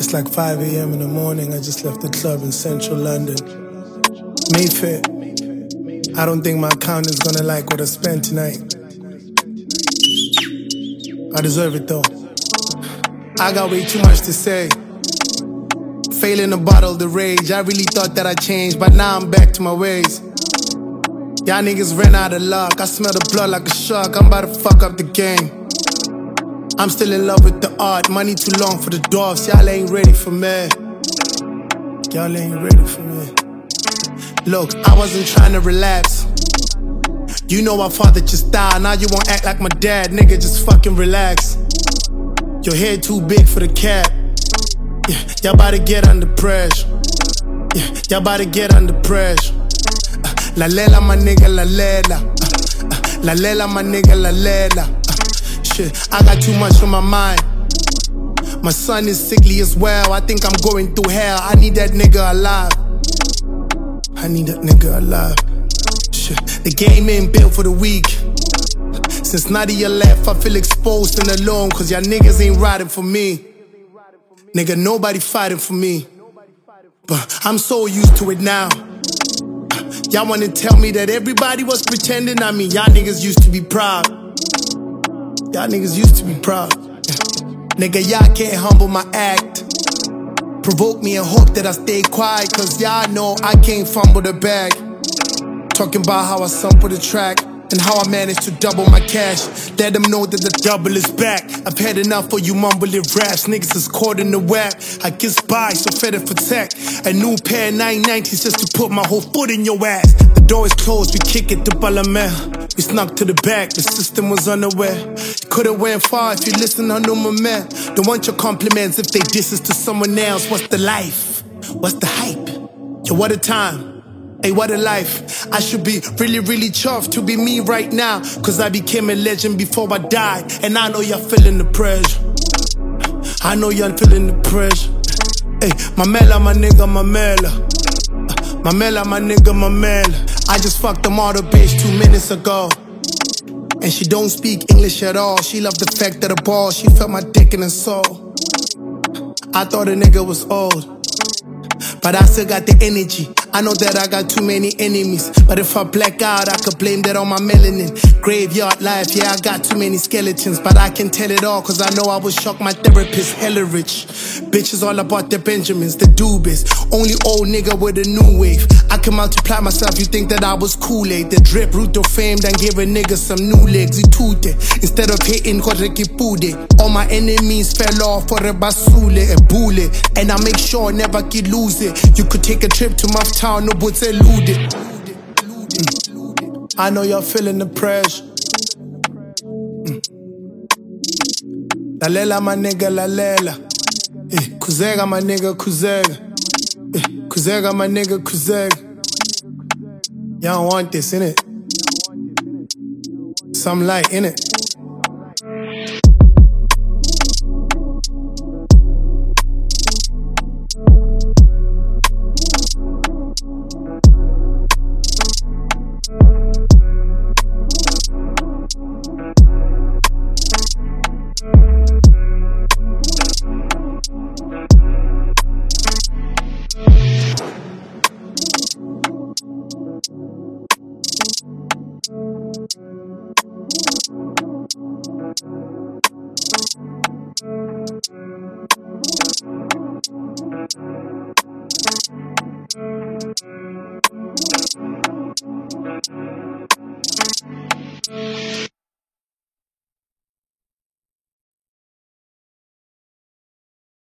It's like 5 a.m. in the morning. I just left the club in central London. Mayfair. I don't think my accountant's gonna like what I spent tonight. I deserve it though. I got way too much to say. Failing to bottle the rage. I really thought that I changed, but now I'm back to my ways. Y'all niggas ran out of luck. I smell the blood like a shark. I'm about to fuck up the game. I'm still in love with the art. Money too long for the dwarfs. Y'all ain't ready for me. Y'all ain't ready for me. Look, I wasn't trying to relapse. You know my father just died. Now you won't act like my dad. Nigga, just fucking relax. Your head too big for the cap. Yeah, y'all about to get under pressure. Yeah, y'all about to get under pressure. La lela, my nigga, la lela. La lela, my nigga, la lela. Shit, I got too much on my mind. My son is sickly as well. I think I'm going through hell. I need that nigga alive. I need that nigga alive. Shit, the game ain't built for the weak. Since Nadia left, I feel exposed and alone, cause y'all niggas ain't riding for me. Nigga, nobody fighting for me. But I'm so used to it now. Y'all wanna tell me that everybody was pretending? I mean, y'all niggas used to be proud. Y'all niggas used to be proud. Nigga, y'all can't humble my act. Provoke me and hope that I stay quiet, cause y'all know I can't fumble the bag. Talking about how I sample the track and how I managed to double my cash. Let them know that the double is back. I've had enough of you mumbling raps. Niggas is caught in the web. I get by, so fed for tech. A new pair of 990s just to put my whole foot in your ass. The door is closed, we kick it to Parliament. We snuck to the back, the system was unaware. You could've went far if you listened, I know my man. Don't want your compliments if they disses to someone else. What's the life? What's the hype? Yo, what a time. Hey, what a life. I should be really, really chuffed to be me right now, cause I became a legend before I died. And I know y'all feeling the pressure. I know y'all feeling the pressure. Hey, Mamela, my nigga, Mamela. Mamela, my nigga, Mamela. I just fucked the model bitch 2 minutes ago. And she don't speak English at all. She loved the fact that a ball, she felt my dick in her soul. I thought a nigga was old, but I still got the energy. I know that I got too many enemies, but if I black out, I could blame that on my melanin. Graveyard life, yeah, I got too many skeletons, but I can tell it all, cause I know I was shocked my therapist hella rich. Bitches all about the Benjamins, the doobies. Only old nigga with a new wave. I can multiply myself, you think that I was Kool-Aid. The drip root of fame, then gave a nigga some new legs, itute. Instead of hating, pude. All my enemies fell off for a basule, a bullet. And I make sure never get lose it. You could take a trip to my town, no but elude it. I know y'all feeling the pressure. La lela, my nigga, la lela. Kuzega, my nigga, kuzega. Kuzega, my nigga, kuzega. Y'all don't want this, innit? Some light, innit?